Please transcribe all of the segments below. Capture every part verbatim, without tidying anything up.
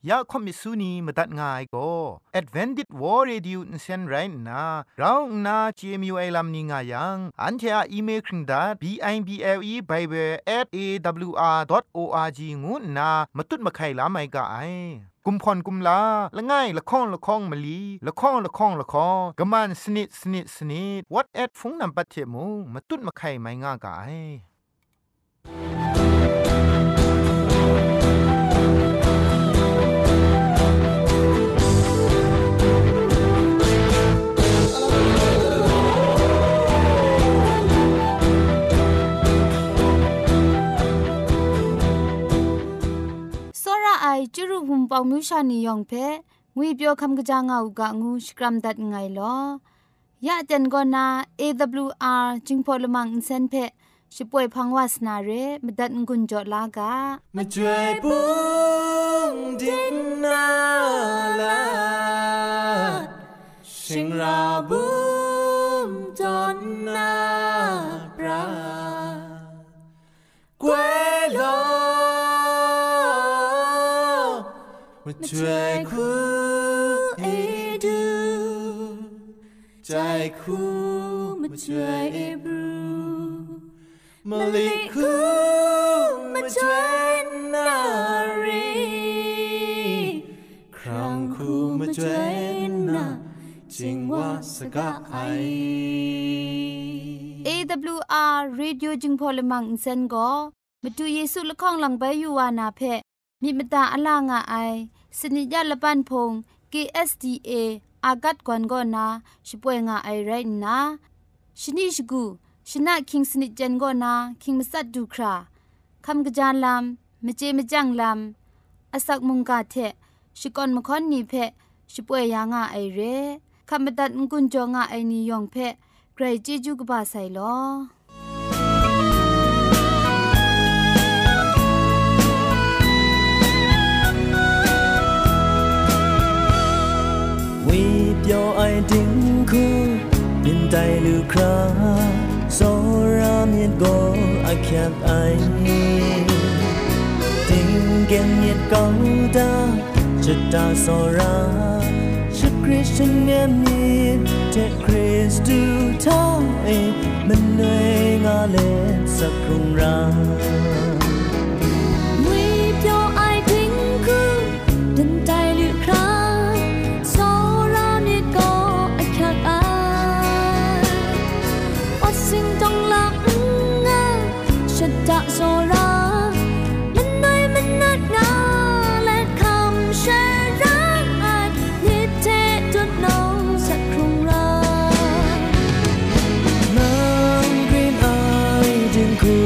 ยาคอมิสุนีมตัดง่ายก็ Advented War Radio นเซนไรนะเราหน้า จี เอ็ม ยู ไอ ลัมนิงายังอันเทอะอีเมลคิงดา บิ ไอ บี แอล อี Bible แอท เอ ดับเบิลยู อาร์ ดอท โอ อาร์ จี งูนะมาตุดมาไข่ลาไม่กะไอกุมพรกุมลาละง่ายละข้องละข้องมะลีละข้องละข้องละข้องกะมันสนิดสนิดสนิด what at ฟงนำปัจเจมูมาตุดมาไข่ไม่ง่ากะไอไอจุรุภุมปองมิวชานียองเพงุยเปียวคำกะจางเอากะงูสกรัมดัดไงลอยะเจนกอนา เอ ดับเบิลยู อาร์ จิงพอลมังอินเซนเพช่วยพังวาสนาเรมดัดงุนจอลากะมาช่วยปุงดินนาลาชิงราบุมจอนนาปราเกวลอมาช่วยคู่เอดูใจคู่มาช่วยเอบรูมาลิคู่มาช่วยนารีครั้งคู่มาช่วยนาจิงว่าสกะไอเอ ดับเบิลยู อาร์ Radio จิงพอลมังอินเซนก็มาดูเยซูละข้องหลังใบยูวานาเพมีมตาอลางาไอสนิยาละปันพง เค เอส ดี เอ อากัดกวนก็นาช่วยงาไอไรนะชนิชกูชนะคิงสนิจันก็นาคิงมัสัดดูคราคำกระจานลำมเจมจังลำอสักมุงกาเทชิกอนมคอนนีเพช่วยยางาไอเรคำบัดงกุนจงาไอนิยองเพไกรจีจูกบาไซลอเปียวไอดิงคูเป็นไตลูคราโซรามีดโกอาแคบไอดิงเกมมีดกอดาจิตตาโซราชิคริสเตียนเมียมีดเทคริสตูท้าเอมันเหนื่อยงาเลสักครุงราโซรามันน้อยมันนัดงาและคำเชรักอาจนิเทศจุดน้องสักครุงราน้ำกรีนไอดิงคู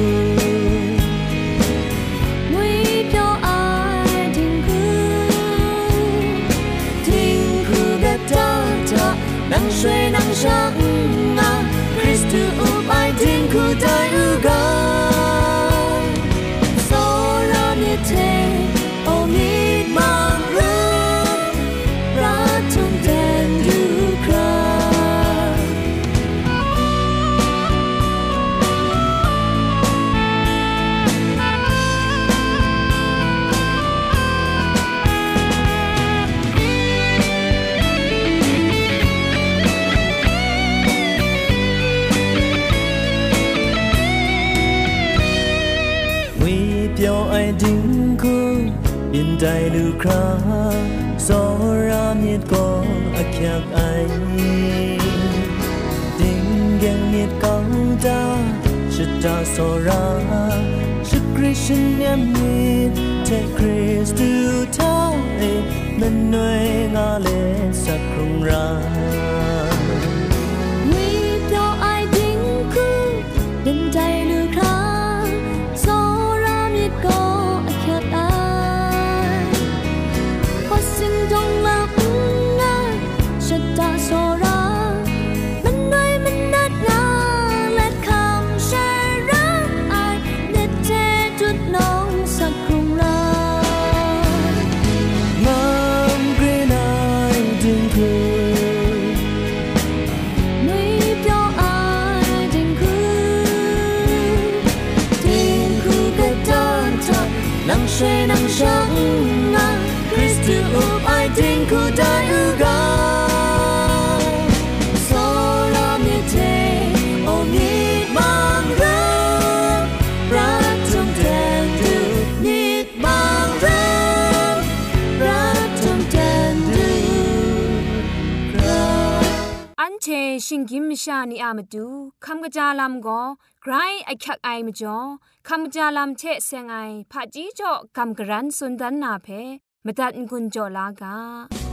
มุยเปียวไอดิงคูดิงคูกะตาตานังช่วยนังช่างงาคริสตูอุบไอดิงคูไดอุกาดิงคูยินใจลูคราโซรามีดโกอาแคบไอดิงแกงมีดกอดาชิตาโซราชิคริสเตียนมีดเทคริสตูท้าเอมันหน่วยงาเลสักครุงรามีเปียวไอดิงคูยินใจลูคราโซรามีดโกมชิงกิมมชานีอามาดูคำกระจาลำก็ไกรไอคักไอมาจ่อคำกระจาลำเชะเซงไอผาจีจ่อคำกระรันสุนดันนาเพมาตัดกุญจ่อลากา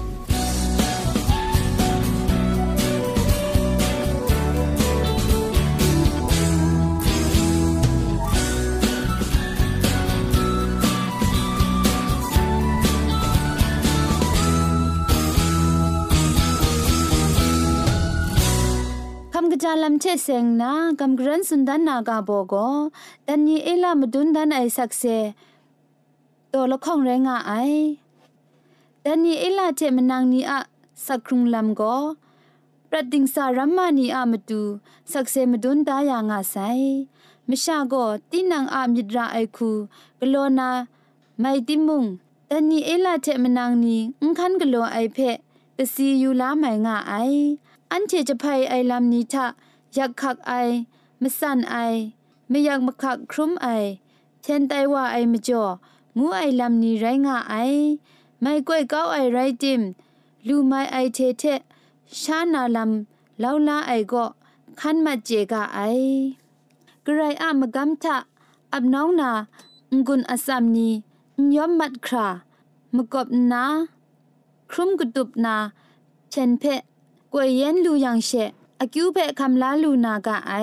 คำกระจาลำเชเซงนะกำกรันสุนดันนากาโบโกดันยีเอลามดุนดันไอสักเซตัวละข้องแรงไอดันยีเอลาเจมนางนีอะสักครุงลำโกปรัดดิงสารัมมานีอะมาดูสักเซมดุนดายางาไซมชาโกตีนังอามิดราไอคูกโลนาไม่ติมุงดันยีเอลาเจมนางนีอุ้งคันกโลไอเพกสียูลาไม่งาไออันเจจะภัยไอลำนี้ทะอยากขักไอไม่สั่นไอไม่อยากมาขักครุ้มไอเช่นไตว่าไอไม่จ่องูไอลำนี้ไรงาไอไม่ก้อยเก้าไอไรจิมลูไม่ไอเทเทชานาลำเล่าลาไอก็ขันมาเจกาไอกระไรอะมกำทะอับน้องนางุนอสามนีย้อมมัดครามกบนาครุ้มกุตุบนาเช่นเพะกวยเย็นลูยังเชะอากิวเปะคำลาลูนากะไอ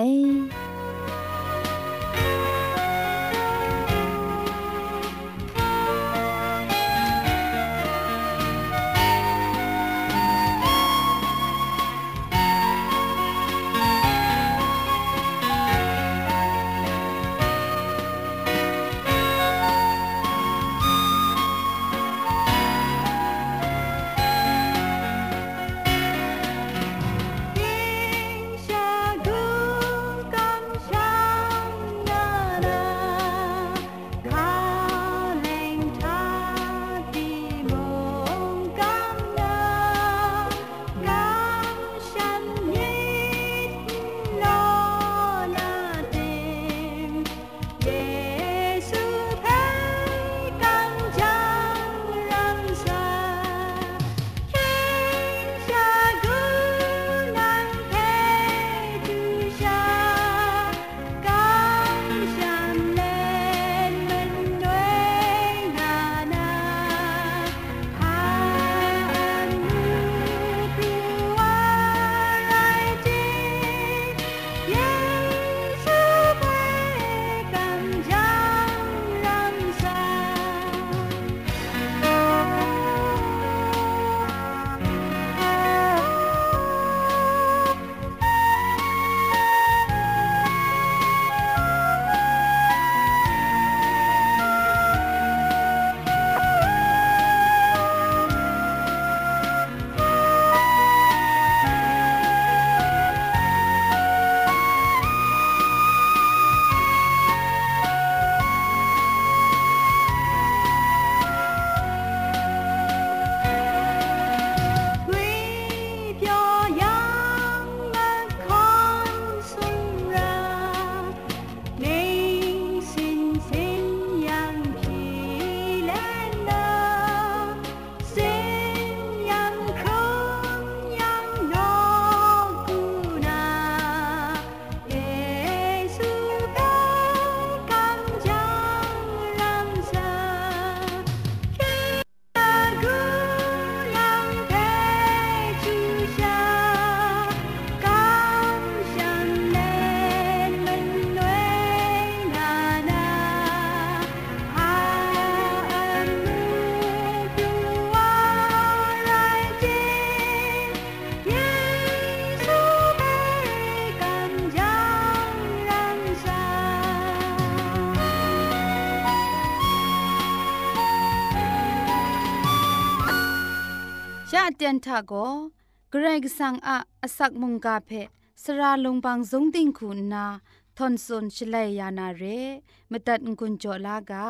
เตียนทาโกเกรกสังอะอสักมุงกาเพสระลงบางสงติงคุณนาทอนซนชลัยยานาเรมตัดกุญจลากา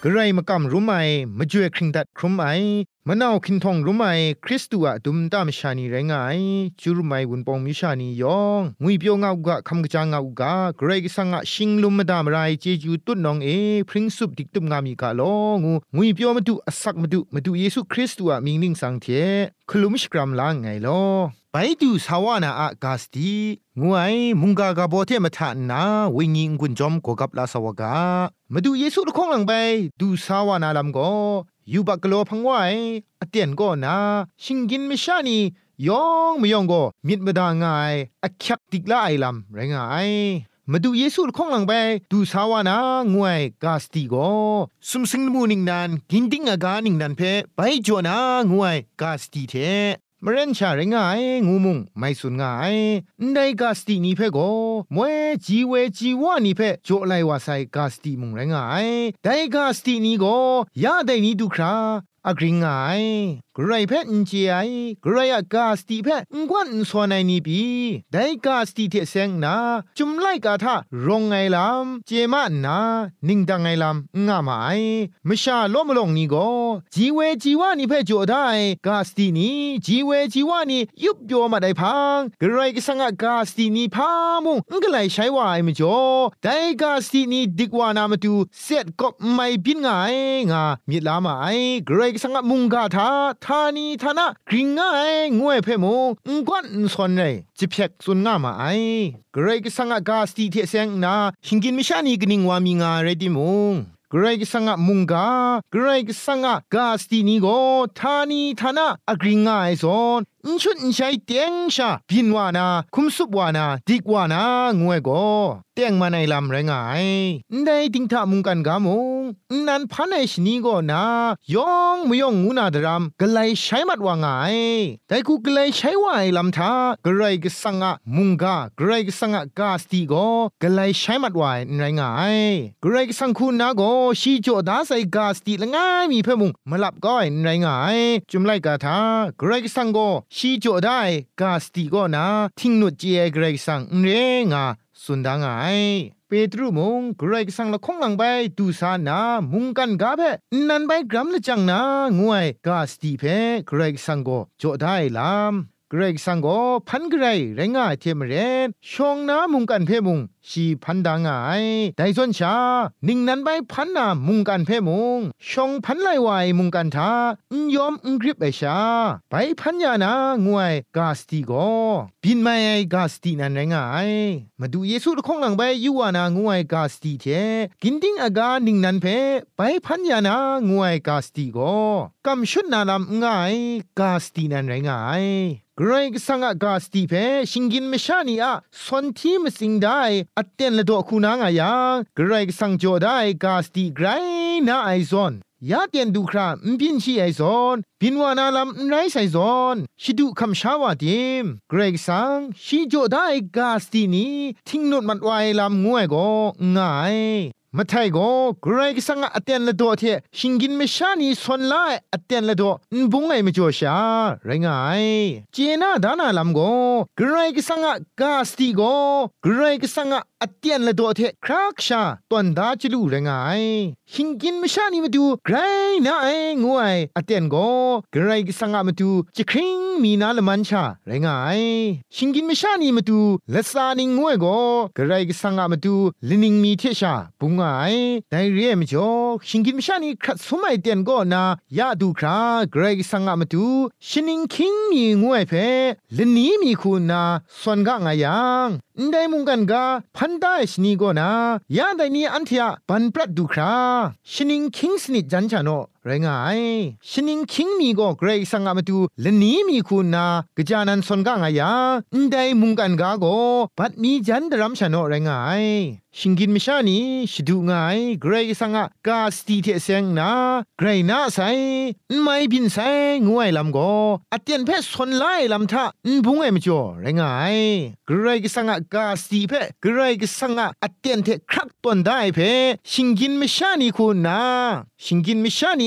กระไรมากำรู้ไหมมาจ่วยคริงดัดครุมไอมะนาวคินทองรู้ไหมคริสตัวดุมตามชานีไรงายจูรุไมวุนปองมิชานียองงุยเปียวงาวกะคำกะจางาวกะเกรกสังะชิงลุมมะดามไรเจจูตุนนองเอพริ้งสุบดิกตุมงามีกะลองูงุยเปียวมาดูอสักมาดูมาดูเยซูคริสตัวมิงนิงสังเทคลุมชกรัมลางไงลอไปดูสาวานาอากาสตีงวยมุงกากาโบเทมทานนาวิญิงกุนจอมโกกับลาสวกามาดูเยซูละคงหลังไปดูสาวานาลำก็ยูบักโลพังไว้อเตียนก็นาชิงกินไม่ชานียองไม่ยองก็มิดมาดางายอักยักติกละไอลำไรงายมาดูเยซูละคงหลังไปดูสาวานางวยกาสติก็สุมสิงมูนิงนันกินดิ้งอากานิงนันเพไปจวนางวยกาสติเทมเรนชาเรงายงูมุงไม่สุนงายได้กาสตินี้เพโกมวยจีเวจีวานี้เพโจไลวาไซกาสติมุงเรงายได้กาสตินี้โกยาได้นี้ดูคราอกริงไงกรายเพนเจียกรายกาสติเพงกวนสวนในนี้ปีได้กาสติเทเซงนาจุมไลกาทารงไงลำเจมานานิงดังไงลำงามาไอมชาล้มลงนี้ก็จีเวจีวานี่เพจโอได้กาสตินี้จีเวจีวานี่ยุบโยมาได้พังกรายก็สังกาสตินี้พามุงก็เลยใช้ว่าไอมจ่อได้กาสตินี้ดิกวานามาดูเสร็จก็ไม่บินไงงามีลามาไอกรายสังมุงกาทาทานีทานะกริงง่ายงวยเพมงงกวนสอนเลยจิเพกสุนง่ามาไอกรกสังกาสติเทเซงนาหิงกินมิชานีกนิงวามีงาเรดิมงกรกสังมุงกากรกสังกาสตินีโกทานีทานะอกริงง่ายสอนอินชุนอินใช้เตียงชาพินวานาคุมสุบวานาดิกวานางวยโกเตียงมาในลำไรงายได้ติงทามุงกันกามงนันพันไอชนีโกนายองมยองงูนาดรามกะไลใช้มัดว่างายแต่กูกะไลใช้ว่าไอลำทากระไรกสังะมุงกากระไรกสังะกาสติโกกะไลใช้มัดว่าไรงายกระไรกสังคุณนาโกชีโจดาใส่กาสติละง่ายมีเพ่มุงมาลับก้อยไรงายจุมไลกาทากระไรกสังโกชีโจได้กาสติโกนาทิ้งนุดเจกระไรกสังเรงาสุนดางไงเปตรูมงกรายสังละคงหลังไปดูสานามุงกันกาเพนันไปกรัมละจังนางวยกาสติเพกรายสังโกโจได้ลามกรายสังโกพันกรายไรงายเทมเรนชองนามุงกันเพมุงชีพันดางไงไดซอนชานิ่งนันไปพันนามุงกันเพมุงชองพันไลวายมุงกันทายอมอุกริบไอชาไปพันยานางวยกาสติโกบินไม่ไอกาสตินันไรงายมาดูเยซูคงหลังไปยูวานางวยกาสติเทกินดิ้งอากานิ่งนันเพไปพันยานางวยกาสติโกกำชุดนาลำง่ายกาสตินันไรงายกรายสังกาสติเพชิงกินไม่ชานีอะสวนที่มสิงได้อัตเตนละดอกคูนางายากรายสังโจได้กาสติไกรนาไอซอนยาเตียนดูครามบินชีไอซอนบินวานาลำไรไซซอนชิดูคำชาวาดิมกรายสังชีโจได้กาสตินี้ทิ้งนุดมัดไว้ลำงวยก็ง่ายมาไทยก็กรายสังอัตเตนละดอเทชิงกินไม่ชานีสวนไลอัตเตนละดอนบุงไอไม่จ่อชาไรงายเจน่าดานาลำก็กรายสังกาสติก็กรายสังอัตเตนละดอเทครักชาตอนดาจิลูไรงายชิงกินไม่ชานีมาดูไกรน่าไองวยอัตเตนก็กรายสังมาดูจิคริงมีนาละมันชาไรงายชิงกินไม่ชานีมาดูละซานิงงวยก็กรายสังมาดูลินิงมีเทชาบุงไงแต่เรียมจ่อชิงกิมชานีครัดสมัยเตียนก็นายาดูคราเกรกสังมาดูชินิงคิงมีงวยเพลนี้มีคุณนาส่วนก็งายังได้มุงกันกาพันได้ชนีก็นายาได้นี้อันเทียปันปรัดดูคราชินิงคิงสนิดจันชาโนไรงายชินิงคิงมีก็เกรกสังมาดูลนี้มีคุณนากจานันส่วนก็งายังได้มุงกันกาก็ปัดมีจันดรัมชาโนไรงายชิงกินมิชานีชิดูง่ายเกรกสังกาสติเทเซงนาเกรน่าไซไม่บินไซงวยลำก็อัตเตียนเพศคนไล่ลำท่าบุงไอมจ่อไรงายเกรกสังกาสติเพเกรกสังอัตเตียนเทครักตนได้เพชิงกินมิชานีคุณนาชิงกินมิชานี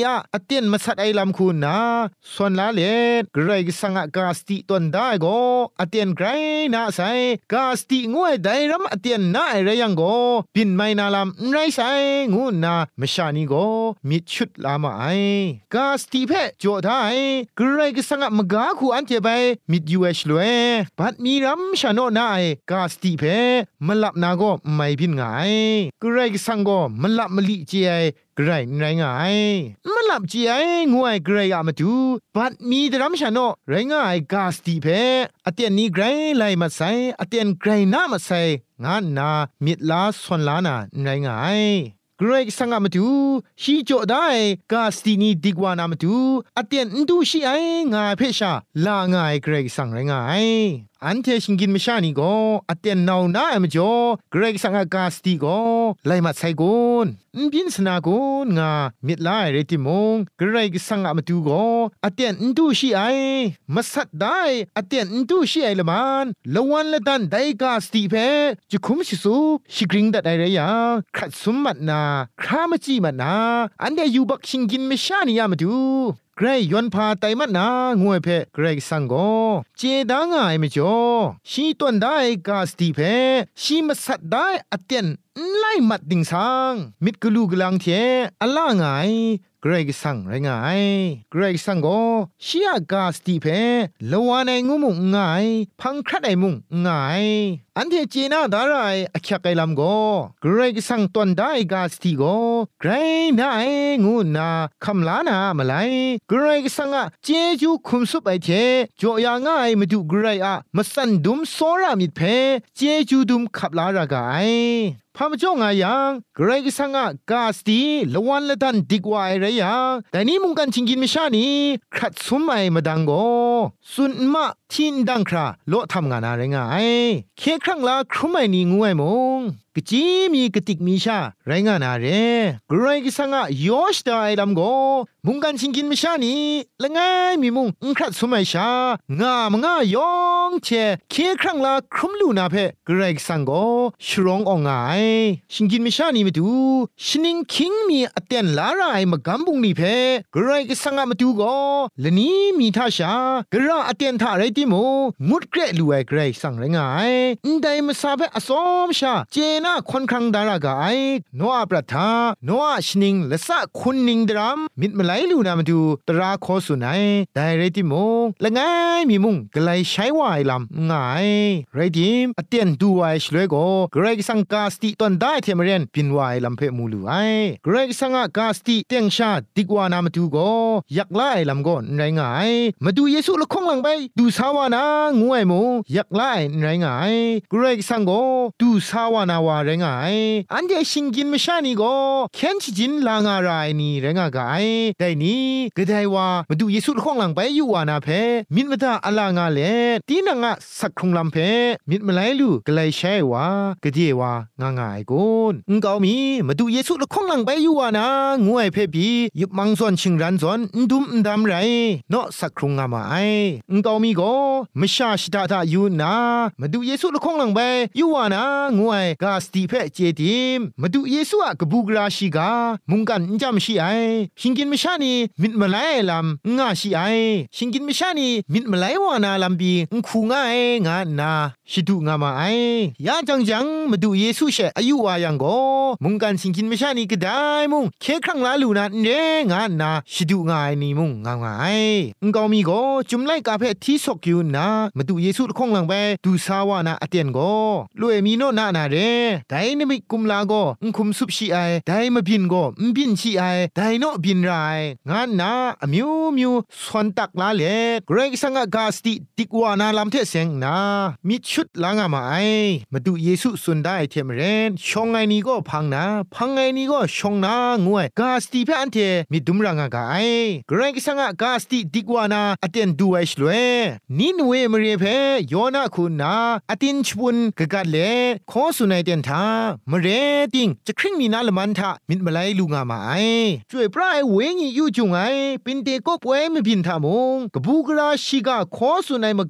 อะอเตียนมาสัดไอลำคุณนะส่วนลาเลไกรกสังกาสติตนได้ก็อเตียนไกรน่าใส่กาสติงวยได้รำอเตียนน่าไอเรยังก็ปินไม่นาลำไรใส่งูน่ามชานีก็มิดชุดลามาไอกาสติเพจโจได้ไกรกสังมกาคูอันเจไปมิดยูเอชลวยบัดมีรำชาโนน่าไอกาสติเพมลับนาก็ไม่พินไงไกรกสังก็มลับมลิเจไอไกรไรงายมันหลับจีไองวยไกรอะมาดูบัดมีดรัมชาโนไรงายกาสติเพอเตียนนี้ไกรไลมาใส่อเตียนไกรน่ามาใส่งานนามิดลาส่วนลานาไรงายไกรสังมาดูชีโจได้กาสตินีดีกว่านามาดูอเตียนดูชีไองายเพชาลางายไกรสังไรงายอันเทชิงกินไม่ชานี่ก็อเตียนนาวน่าเอ็มจ่อเกรกสังกาสติก็ไล่มาใส่กุนบินสนากุนงามิดไลเรติมงเกรกสังมาดูก็อเตียนดูชีไอมาสัดได้อเตียนดูชีไอละมันละวันละดันได้กาสติเพจะคุ้มชิสุชิกริงดัดไอเรียขัดสมมัดนาครามาจีมัดนาอันเดียอยู่บักชิงกินไม่ชานี่ยามาดูไกรยอนพาไตมัดนางวยเพไกรสังโกเจดางไอไม่จ่อชีต้นได้กาสติเพชีมาสัดได้อเตียนไล่มัดดิงสังมิดกลูกลังเทอล่าไงไกรสังไรงายไกรสังโกชียกาสติเพละวานไองูมุงไงพังครัดไอมุงไงอันเทจีน่าดารายอคักไอลำโกไกรสังต้นได้กาสติโกไกรนาไองูนาคำลานามาไลไกรสังอะเจจูคุมสุบไอเทจ่อยางายมาดูไกรอะมาสันดุมโซรามิดเพเจจูดุมขับลารากาไอพามจ่องอายังไกรกสังอะกาสติละวันละดันดิกว่าไอระยังแต่นี้มุงกันชิงกินไม่ชานี่ขัดสมไอมาดังโกสุนมาทินดังคราโลทำงานอะไรง่ายเคครั้งละครุไม่นี่งวยมงกจีมีกติกมีชาไรงานอะไรไกรกสังอะยอชดาไอลำโกมุงกันชิงกินไม่ชานี่ละง่ายมีมุงขัดสมัยชางามง่ายยองเชเคครั้งละครุมลูนาเพไกรกสังโกชรององไงชิงกินไม่ชานี่มาดูชินิงคิงมีอเตียนลาไรมากำบุงนี่เพไกรกสังอะมาดูโกละนี้มีท่าชากระอเตียนท่าไรติโมมุดเกรลูไอไกรสังไรงายได้มาซาเปอสอมชาเจน่าคนครั้งดารากายโนอาปรัทาโนอาชนิงละสะคุณนิงดรัมมิดมาไลลูนามาดูตราโคสุนัยได้ไรติโมละง่ายมีมุงกไลใช้วายลำง่ายไรดิมอเตียนดูไอชลวยโกไกรสังกาสติตอนได้เทมเรนปินวายลำเพมูลูไอไกรสังกาสติเตียงชาดิกวานามาดูโกยักไลลำโกไรงายมาดูเยซูละคงหลังไปดูสาวานางวยมงยักไลไรงายไกรสังโกดูสาวานาวาไรงายอันเดชิงกินไม่ชานี่โกเข็นชิจินลางอะไรนี่ไรงากายได้นี่ก็ได้ว่ามาดูเยซูละคงหลังไปอยู่วานาเพมิดมาตาอลางาเลตีนังอะสักครุงลำเพมิดมาไลลูก็เลยใช่ว่ากะเดียวว่างางายกุนงกามีมาดูเยซูละคงหลังไปอยู่วานางวยเพบียุบมังซอนชิงรันซอนดุมดำไรเนาะสักครุงงามาไองกามีโกไม่ชาชิตาตาอยู่นามาดูเยซูละคงหลังไปอยู่วานางวยกาสติเพเจดิมมาดูเยซูอะกบูกราชิกามุงกันจำชีไอชิงกินไม่ชานี่มิดมาไลลำงาชีไอชิงกินไม่ชานี่มิดมาไลวานาลำบีงคูง่ายงานาชิดูงามาไอยาจังจังมาดูเยซูเชอายุวายังโกมุงกันชิงกินไม่ชานี่ก็ได้มุงเคครั้งลาลูนาเนงานาชิดูง่ายนี่มุงงาง่ายงกอมีโกจุมไลกาเพที่สกยูนามาดูเยซูคงหลังไปดูสาวานาอเตียนโกลุเอมีโนนานาเรไดนมิกุมลาโกงคุมสุบชีไอไดมาบินโกมบินชีไอไดโนบินไรงานนาอมิวมิวสวนตักลาเลเกรกสังกาสติติกวานาลำเทเซงนามิชุดลางามาไอมาดูเยซูสุนได้เทมเรนชองไงนี้ก็พังนาพังไงนี้ก็ชองนางวยกาสติเพอันเทมิดุมรางากาไอเกรกสังกาสติติกวานาอเตียนดูไอชลเวนินเวมเรเพโยนาคุณนาอตินชบุนกะกัดเลขอสุนัยเตียนทามเรติงจะครึ่งมีนาละมันทามิดมาไลลูงามาไอช่วยปลายเวงีอยู่จุงไอปินเตก็ป่วยไม่พินทามงกบูกราชิกาขอสุนัยมากำปุง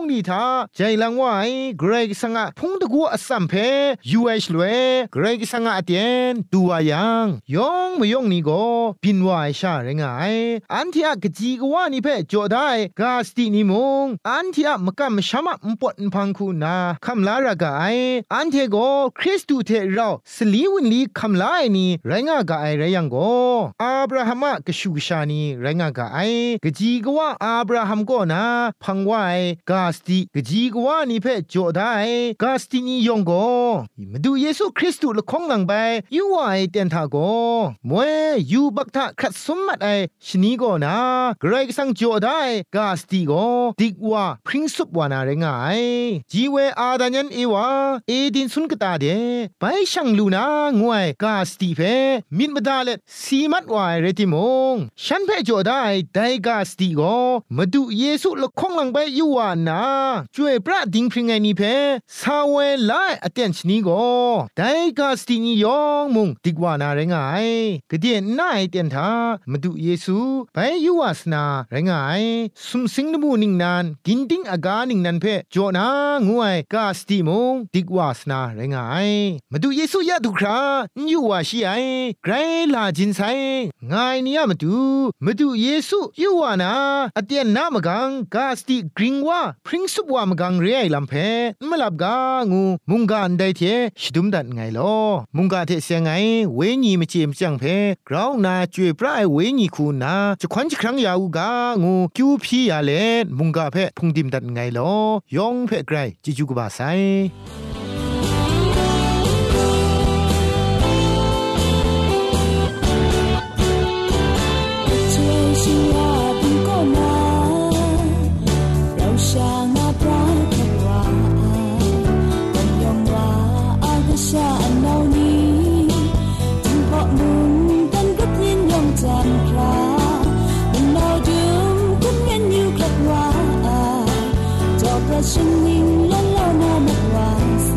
ลีทาใจลังว่าไอ้เกรกสังะพงตะกัวอสัมเพยูเอชลเวเกรกสังะอเตียนตัวยังยองมยองนี่ก็ปินว่าชาเรงไงอันที่อะกะจีกว่านี่เพจอได้กาสตินิมงอันที่อะมะกะมะชะมะมปอดพังคูนาคัมลารากะไออันเทโกคริสตูเทเราสลีวินลีคัมลาไอนี่ไรงากะไอไรยังโกอับราฮัมกะชูกชานีไรงากะไอกะจีกว่าอับราฮัมก็นาพังว่าไอกาสติกะจีกว่านี่เพจอได้กาสตินี่ยองโกมาดูเยซูคริสต์ละคงหลังไปยูว่าไอเตนทาโกมวยยูบักทะขัดสมมัดไอชนีโกนาเกรกสังจอได้กาสติโกดิกว่าพริ้งสุบวานาไรงายจีเวอาดายันเอวาเอดินสุนกตาเดไปช่างลูนางวยกาสติเพมิดมดาเลสีมัดวายเรติมงฉันเพจอได้ไดกาสติโกมาดูเยซูละคงหลังไปยูวานาช่วยพระดิงพริ้งไงนี่เพซาเวลาอเตนชนีโกไดกาสตินิยองมุงดิกวานาไรงายกะเดียนนายเตียนทามาดูเยซูไปยูวาสนาไรงายสุมสิงนบูนิงนานกินดิ้งอากานิงนันเพจอนา งวยกาสติมงดิกวาสนาไรงายมาดูเยซูยะดุครายูวาชีไอไกรลาจินไซงายนี่ยมาดูมาดูเยซูยูวานาอเตียนนามกังกาสติกริงวาพริ้งสุบวามกังเรียลำเพมลับกางูมุงกาอันไดเทชิดุมดัดไงลอมุงกาเทเสียงไงเวญีมเจมจังเพกราวนาจวยพระไอเวญีคูนาจะควันจะครั้งยาวกางูคิวพี่ยาเลมุงกาเพพุงดิมดัดไงลอยองเพไกรจิจูกบาไซฉันยิ่งล้นเล่าหน้ามัดวาง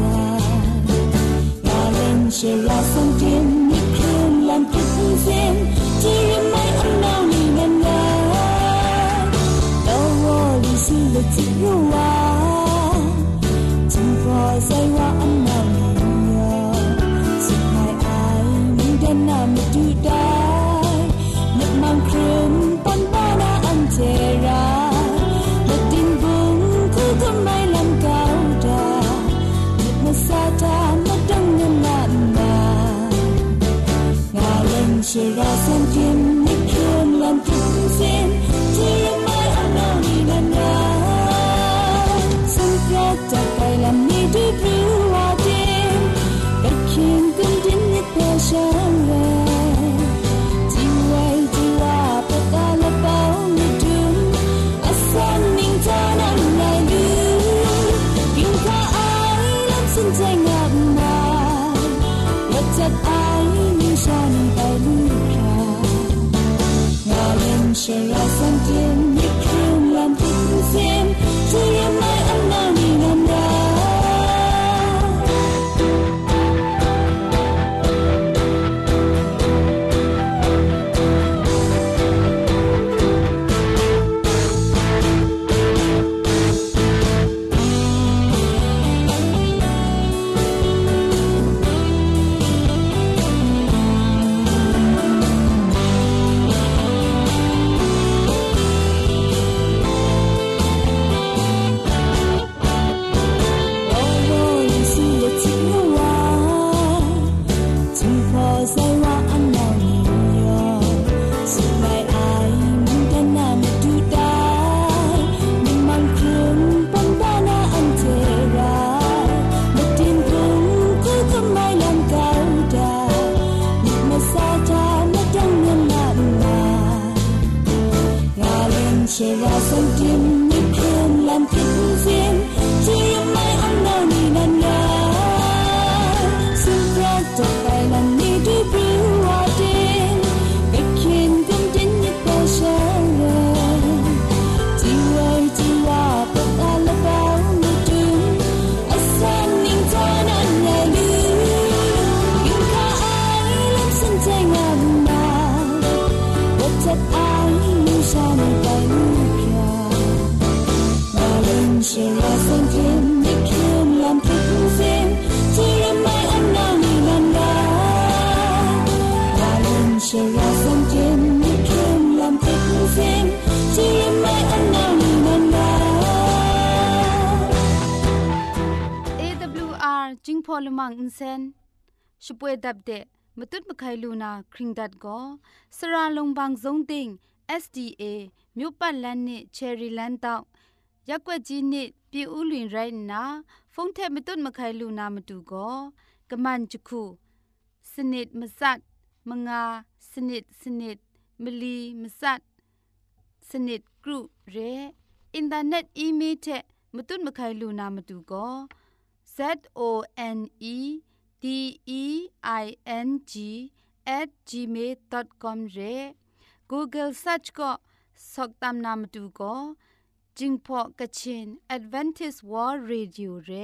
จิงพอลมังอินเซนช่วยดับเดะมตุดมะไคลูนาคริงดัดก็สระลงบางซงติง เอส ดี เอ မြို့ပတ်လန်းနဲ့ချယ်ရီလန်းတောက်ရက်ွက်ကြီးနဲ့ပြည်ဦးလွင်ရိုင်းနာဖုန်ထက်မတွတ်မခိုင်လူနာမတူကောကမန်ချခုစနစ်မစတ်မငါစနစ်စနစ်မလီမစတ်စနစ်ဂရုရဲအင်တာနက်အီးမေးလ်ထက်မတွတ်မခိုင်လူနာမတူကော Z O N E D E I N G at gmail dot com ရဲ Google search ก็สอกตามนามดูก็จิงพอกะชิน Adventist World Radio เร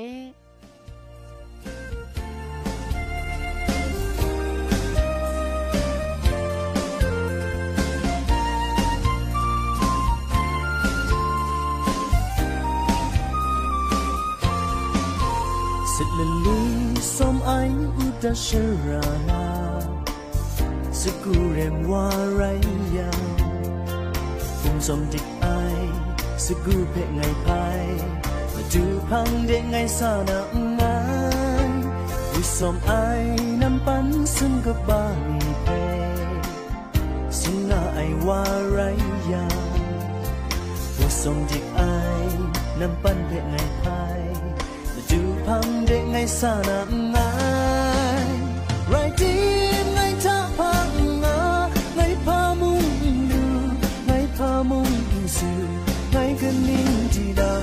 สิลลีสมไออุตชราลาสกุเรมวาไรยาฟุงสมดิกไอสกุเพไงพายมาดูพังเด็กไงสานาไงวิสมไอน้ำปันซึ่งกับบามีเพสิงาไอวาไรยาวิสมดิกไอน้ำปันเพไงพายดูพังเด็กไงสานาไงไรดีไงท่าพังงาไงพามุงดูไงพามุงสูไงกันนิ่งดีดา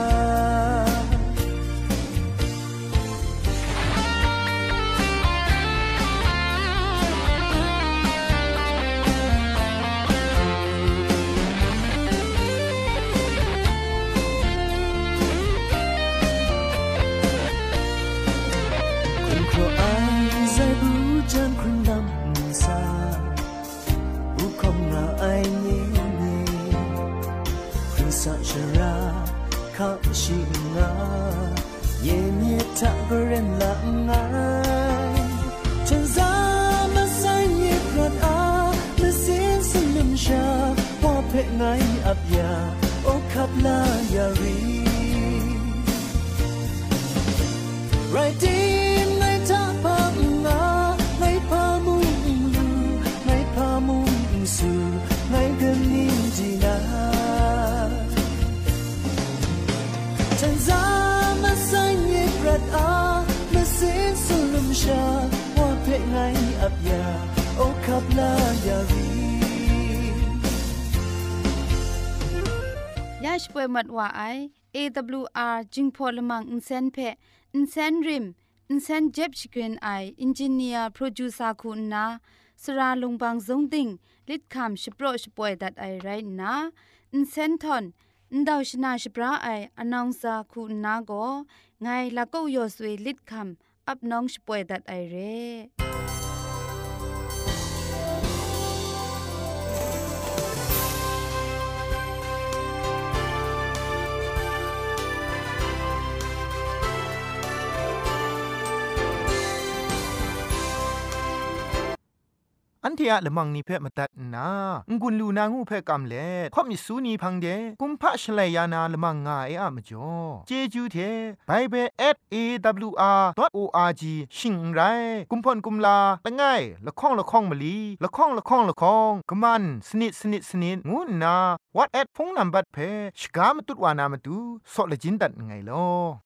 จันครุ่นดำซาบุคมงาไอเนียเนียครุ่นสัจราข้าชิงาเยเนียทับเรนละงายฉันซามาใส่เยพรัดอามาเสียงสนุมชาว่าเพไงอับยาโอคับลายารีไรดีไงท่าพังงาไงพามุงลูไงพามุงสูไงกันนิ่งดีนาฉันซามาใส่เย็บรัดอามาเสียงสุลมชาว่าเพไงอับยาโอคับลายารียาชป่วยมัดว่าไอ เอ ดับเบิลยู อาร์ จิงพอลมังอินเซนเพอินเซนริมอินเซนเจ็บชิกรีนไออินจิเนียร์โปรดิวเซอร์คุณนาสราลงบางซงติงลิดคำชิโปรชป่วยดัดไอไรนะอินเซนทอนอินดาวชนาชิปราไออนองซาคุณนาโกไงละก็ยอสวยลิดคำอับน้องชิป่วยดัดไอเรอันเทียละมังนิเพ่มาตัดนางุนลูนางูเพ่กำเล่ข่อมิสูนีพังเดกุมพะชเลยานาละมังงาเออะมจ่อเจจูเทไบเบิล แอท เอ ดับเบิลยู อาร์ ดอท โอ อาร์ จี ชิงไรกุมพ่นกุมลาละง่ายละข้องละข้องมะลีละข้องละข้องละข้องกะมันสนิดสนิดสนิดงูนาวัดแอดพงนัมบัดเพ่ชกามตุดวานามตุซอเลจินดัดไงลอ